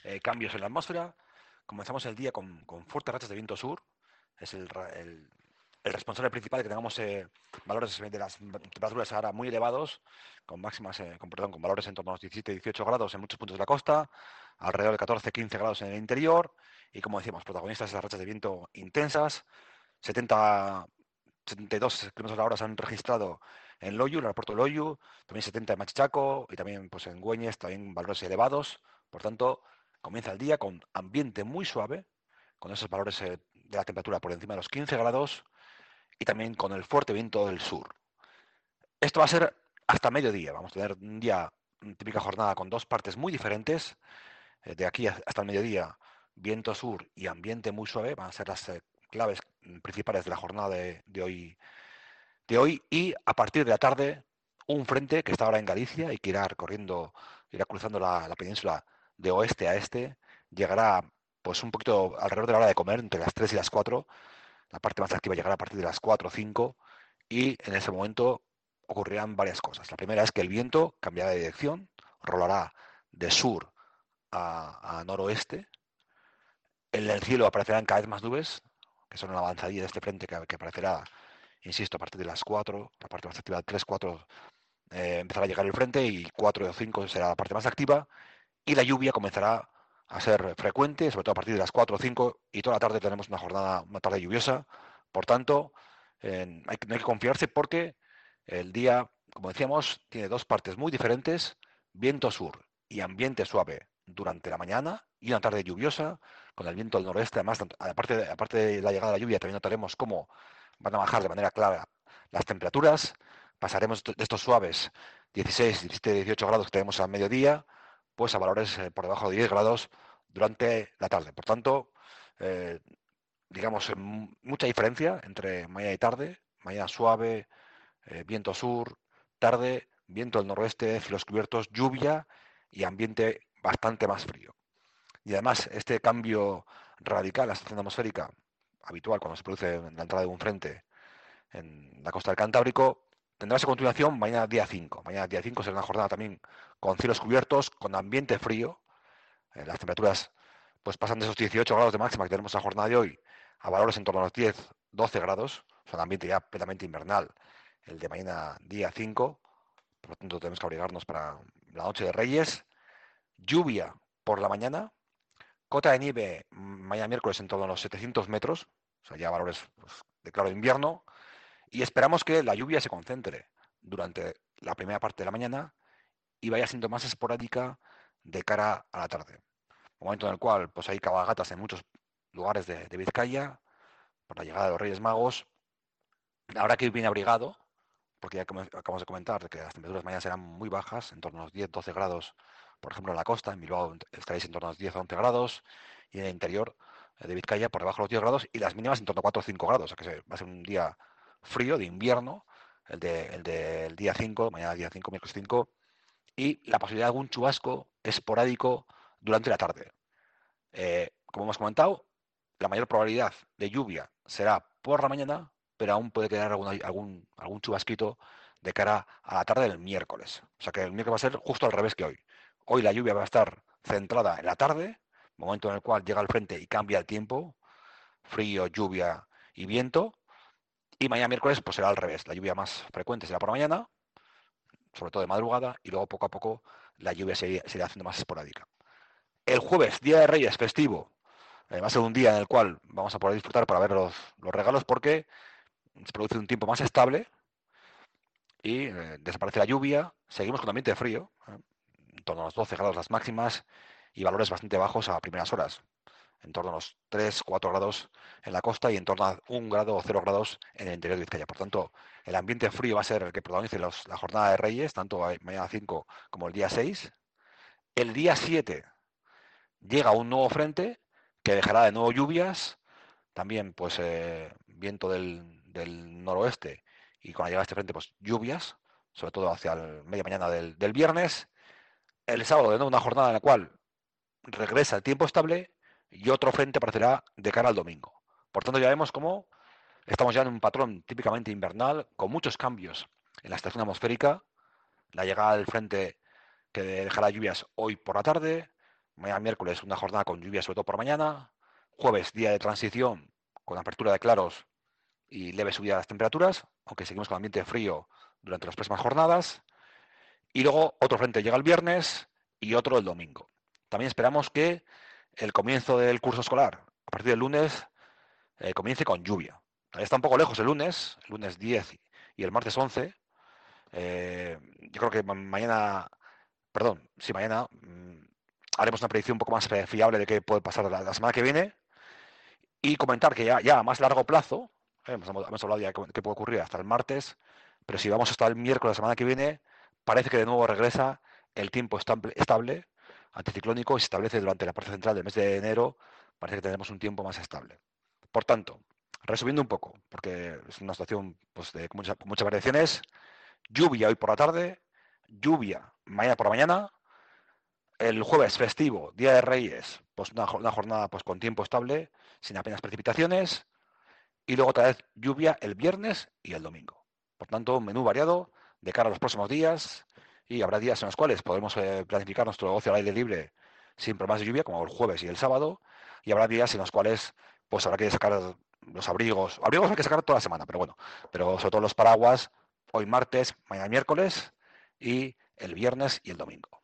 cambios en la atmósfera. Comenzamos el día con fuertes rachas de viento sur. Es el responsable principal de que tengamos valores de las temperaturas ahora muy elevados, con máximas, con valores en torno a los 17-18 grados en muchos puntos de la costa, alrededor de 14-15 grados en el interior, y como decíamos, protagonistas de las rachas de viento intensas. 72 kilómetros a la hora se han registrado en Loiu, el aeropuerto de Loiu, también 70 en Machichaco y también pues, en Güeñes, también valores elevados. Por tanto, comienza el día con ambiente muy suave, con esos valores de la temperatura por encima de los 15 grados y también con el fuerte viento del sur. Esto va a ser hasta mediodía. Vamos a tener un día, una típica jornada con dos partes muy diferentes. De aquí hasta el mediodía, viento sur y ambiente muy suave van a ser las claves principales de la jornada de hoy. Y a partir de la tarde, un frente que está ahora en Galicia y que irá recorriendo, irá cruzando la península de oeste a este, llegará pues un poquito alrededor de la hora de comer, entre las 3 y las 4. La parte más activa llegará a partir de las 4 o 5 y en ese momento ocurrirán varias cosas. La primera es que el viento cambiará de dirección, rolará de sur a noroeste. En el cielo aparecerán cada vez más nubes, que son la avanzadilla de este frente que aparecerá, insisto, a partir de las 4, la parte más activa, 3, 4, empezará a llegar el frente y 4 o 5 será la parte más activa y la lluvia comenzará a ser frecuente, sobre todo a partir de las 4 o 5 y toda la tarde tenemos una tarde lluviosa. Por tanto, no hay que confiarse porque el día, como decíamos, tiene dos partes muy diferentes, viento sur y ambiente suave durante la mañana y una tarde lluviosa con el viento del noroeste. Además, aparte de la llegada de la lluvia, también notaremos cómo van a bajar de manera clara las temperaturas. Pasaremos de estos suaves 16, 17, 18 grados que tenemos al mediodía, pues a valores por debajo de 10 grados durante la tarde. Por tanto, eh, digamos, mucha diferencia entre mañana y tarde. Mañana suave, viento sur, tarde, viento del noroeste, cielos cubiertos, lluvia y ambiente bastante más frío. Y además, este cambio radical, la estación atmosférica habitual cuando se produce en la entrada de un frente en la costa del Cantábrico, tendrá su continuación mañana día 5. Mañana día 5 será una jornada también con cielos cubiertos, con ambiente frío. Las temperaturas pues pasan de esos 18 grados de máxima que tenemos en la jornada de hoy a valores en torno a los 10, 12 grados. O sea, un ambiente ya plenamente invernal. El de mañana día 5. Por lo tanto, tenemos que abrigarnos para la noche de Reyes. Lluvia por la mañana. Cota de nieve mañana miércoles en torno a los 700 metros. O sea, ya valores pues, de claro invierno. Y esperamos que la lluvia se concentre durante la primera parte de la mañana y vaya siendo más esporádica de cara a la tarde. Momento en el cual pues, hay cabalgatas en muchos lugares de Vizcaya por la llegada de los Reyes Magos. Habrá que ir bien abrigado, porque ya acabamos de comentar que las temperaturas mañana serán muy bajas, en torno a los 10-12 grados, por ejemplo, en la costa, en Bilbao estaréis en torno a los 10-11 grados, y en el interior de Vizcaya por debajo de los 10 grados, y las mínimas en torno a 4 o 5 grados, o sea que va a ser un día frío, de invierno, el del día 5, mañana día 5, miércoles 5, y la posibilidad de algún chubasco esporádico durante la tarde. Como hemos comentado, la mayor probabilidad de lluvia será por la mañana, pero aún puede quedar algún chubasquito de cara a la tarde del miércoles. O sea que el miércoles va a ser justo al revés que hoy. Hoy la lluvia va a estar centrada en la tarde, momento en el cual llega el frente y cambia el tiempo, frío, lluvia y viento. Y mañana miércoles pues será al revés. La lluvia más frecuente será por la mañana, sobre todo de madrugada, y luego poco a poco la lluvia se irá haciendo más esporádica. El jueves, Día de Reyes, festivo, va a ser un día en el cual vamos a poder disfrutar para ver los regalos porque se produce un tiempo más estable y desaparece la lluvia. Seguimos con ambiente frío, en torno a los 12 grados las máximas y valores bastante bajos a primeras horas, en torno a los 3-4 grados en la costa y en torno a 1 grado o 0 grados en el interior de Vizcaya. Por tanto, el ambiente frío va a ser el que protagonice la jornada de Reyes, tanto mañana 5 como el día 6. El día 7 llega un nuevo frente que dejará de nuevo lluvias, también pues viento del noroeste y con la llegada de este frente pues lluvias, sobre todo hacia el media mañana del viernes. El sábado de nuevo una jornada en la cual regresa el tiempo estable y otro frente aparecerá de cara al domingo. Por tanto ya vemos cómo estamos ya en un patrón típicamente invernal con muchos cambios en la estación atmosférica, la llegada del frente que dejará lluvias hoy por la tarde, Mañana miércoles una jornada con lluvia, sobre todo por mañana. Jueves, día de transición, con apertura de claros y leve subida de las temperaturas, aunque seguimos con ambiente frío durante las próximas jornadas. Y luego otro frente llega el viernes y otro el domingo. También esperamos que el comienzo del curso escolar, a partir del lunes, comience con lluvia. Está un poco lejos el lunes 10 y el martes 11. Yo creo que mañana, perdón, sí, mañana haremos una predicción un poco más fiable de qué puede pasar la semana que viene y comentar que ya a más largo plazo, hemos hablado ya de qué puede ocurrir hasta el martes, pero si vamos hasta el miércoles la semana que viene, parece que de nuevo regresa el tiempo estable, anticiclónico, y se establece durante la parte central del mes de enero, parece que tendremos un tiempo más estable. Por tanto, resumiendo un poco, porque es una situación pues, con muchas variaciones, lluvia hoy por la tarde, lluvia mañana por la mañana, el jueves festivo, Día de Reyes, pues una jornada pues, con tiempo estable, sin apenas precipitaciones, y luego otra vez lluvia el viernes y el domingo. Por tanto, un menú variado de cara a los próximos días, y habrá días en los cuales podremos planificar nuestro ocio al aire libre sin problemas de lluvia, como el jueves y el sábado, y habrá días en los cuales pues habrá que sacar los abrigos. Abrigos hay que sacar toda la semana, pero bueno, pero sobre todo los paraguas, hoy martes, mañana miércoles y el viernes y el domingo.